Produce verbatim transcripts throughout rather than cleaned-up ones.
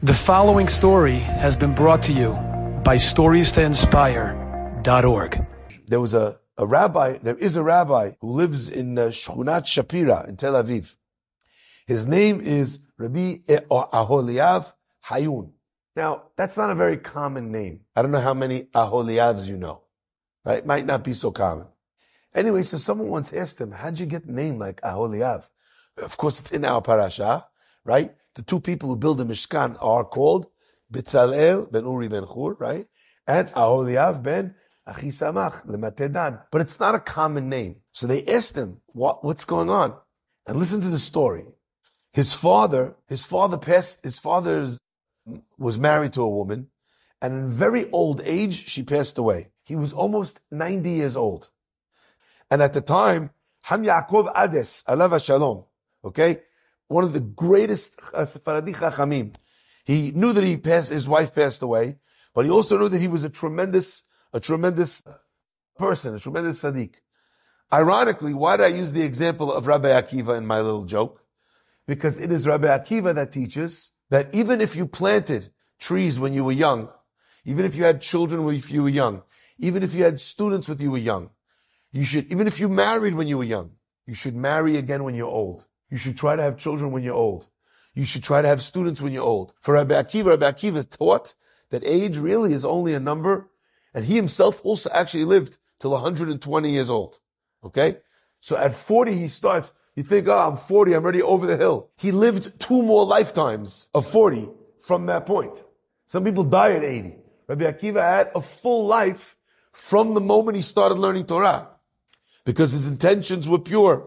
The following story has been brought to you by stories to inspire dot org. There was a, a rabbi, there is a rabbi who lives in uh, Shchunat Shapira in Tel Aviv. His name is Rabbi Aholiav Hayun. Now, that's not a very common name. I don't know how many Aholiavs you know. Right? It might not be so common. Anyway, so someone once asked him, how'd you get a name like Aholiav? Of course, it's in our parasha, right? The two people who build the Mishkan are called Bitzalel ben Uri ben Chur, right? And Aholiav ben Achisamach Lematedan. But it's not a common name. So they asked him, what, what's going on? And listen to the story. His father, his father passed, his father was married to a woman, and in very old age, she passed away. He was almost ninety years old. And at the time, Ham Yaakov Ades, alav shalom, okay? One of the greatest uh, Sephardi Chachamim. He knew that he passed, his wife passed away, but he also knew that he was a tremendous, a tremendous person, a tremendous tzaddik. Ironically, why did I use the example of Rabbi Akiva in my little joke? Because it is Rabbi Akiva that teaches that even if you planted trees when you were young, even if you had children when you were young, even if you had students when you were young, you should, even if you married when you were young, you should marry again when you're old. You should try to have children when you're old. You should try to have students when you're old. For Rabbi Akiva, Rabbi Akiva taught that age really is only a number, and he himself also actually lived till one hundred twenty years old. Okay? So at forty he starts, you think, oh, I'm forty, I'm already over the hill. He lived two more lifetimes of forty from that point. Some people die at eighty. Rabbi Akiva had a full life from the moment he started learning Torah, because his intentions were pure.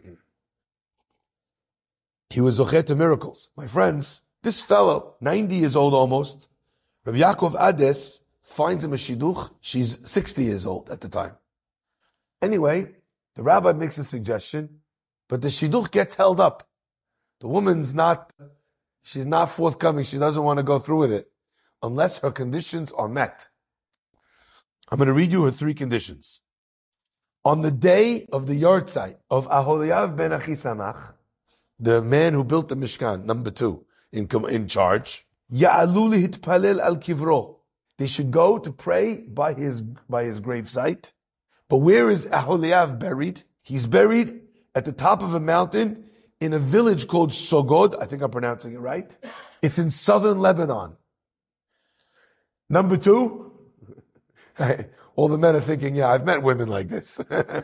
He was zocher to miracles. My friends, this fellow, ninety years old almost, Rabbi Yaakov Ades finds him a shidduch. She's sixty years old at the time. Anyway, the rabbi makes a suggestion, but the shidduch gets held up. The woman's not, she's not forthcoming. She doesn't want to go through with it unless her conditions are met. I'm going to read you her three conditions. On the day of the yahrzeit of Aholiav ben Achisamach, the man who built the Mishkan, number two, in, in charge, Ya'alu hitpalel al kivro. They should go to pray by his, by his gravesite. But where is Aholiav buried? He's buried at the top of a mountain in a village called Sogod. I think I'm pronouncing it right. It's in southern Lebanon. Number two, all the men are thinking, yeah, I've met women like this.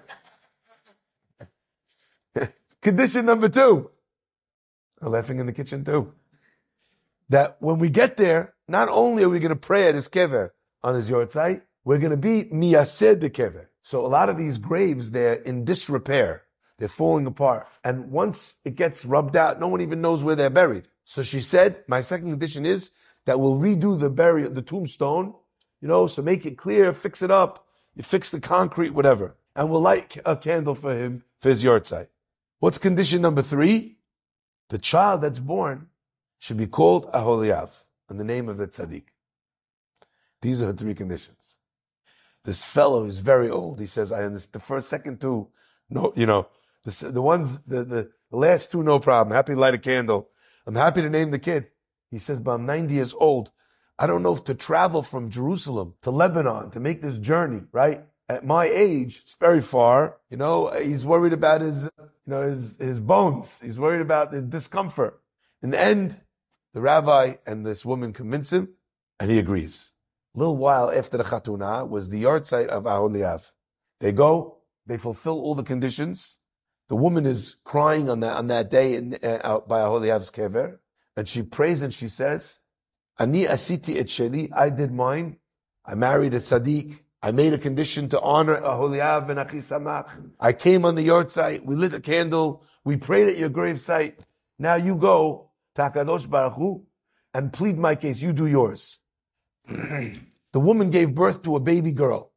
Condition number two, they're laughing in the kitchen too, that when we get there, not only are we going to pray at his kever on his yahrzeit, we're going to be miyased the kever. So a lot of these graves, they're in disrepair. They're falling apart. And once it gets rubbed out, no one even knows where they're buried. So she said, my second condition is that we'll redo the burial, the tombstone, you know, so make it clear, fix it up, you fix the concrete, whatever. And we'll light a candle for him for his yahrzeit. What's condition number three? The child that's born should be called Aholiav, in the name of the tzaddik. These are her three conditions. This fellow is very old. He says, I understand the first, second two, no, you know, the, the ones, the, the, the last two, no problem. Happy to light a candle. I'm happy to name the kid. He says, but I'm ninety years old. I don't know if to travel from Jerusalem to Lebanon to make this journey, right? At my age, it's very far. You know, he's worried about his, you know, his, his bones. He's worried about his discomfort. In the end, the rabbi and this woman convince him, and he agrees. A little while after the Chatuna was the yahrzeit of Aholiav. They go, they fulfill all the conditions. The woman is crying on that, on that day in, uh, by Aholiav's kever, and she prays and she says, Ani asiti et sheli, I did mine. I married a tzaddik. I made a condition to honor Aholiav ben Achisamach. I came on the yahrzeit. We lit a candle. We prayed at your gravesite. Now you go to HaKadosh Baruch Hu and plead my case. You do yours. The woman gave birth to a baby girl.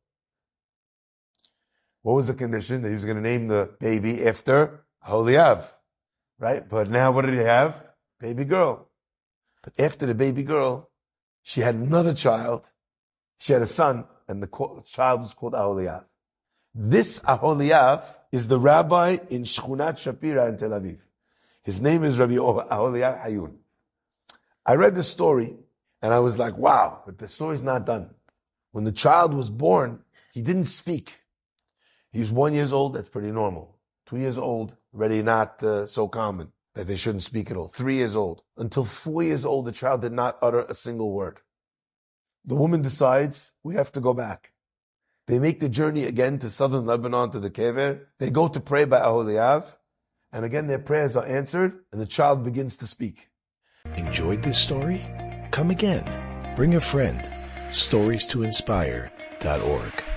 What was the condition? That he was going to name the baby after Aholiav. Right? But now what did he have? Baby girl. But after the baby girl, she had another child. She had a son, and the child was called Aholiav. This Aholiav is the rabbi in Shchunat Shapira in Tel Aviv. His name is Rabbi Aholiav Hayun. I read the story and I was like, wow, but the story's not done. When the child was born, he didn't speak. He was one year old, that's pretty normal. Two years old, already not uh, so common that they shouldn't speak at all. Three years old. Until four years old, the child did not utter a single word. The woman decides, we have to go back. They make the journey again to southern Lebanon, to the Kever. They go to pray by Aholiav. And again, their prayers are answered, and the child begins to speak. Enjoyed this story? Come again. Bring a friend. stories to inspire dot org